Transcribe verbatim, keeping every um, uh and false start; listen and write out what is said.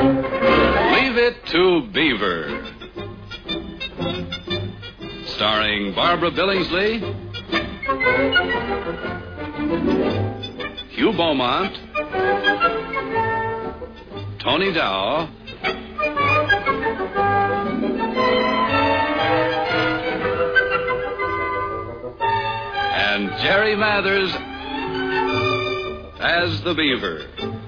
Leave It to Beaver. Starring Barbara Billingsley, Hugh Beaumont, Tony Dow, and Jerry Mathers as the Beaver.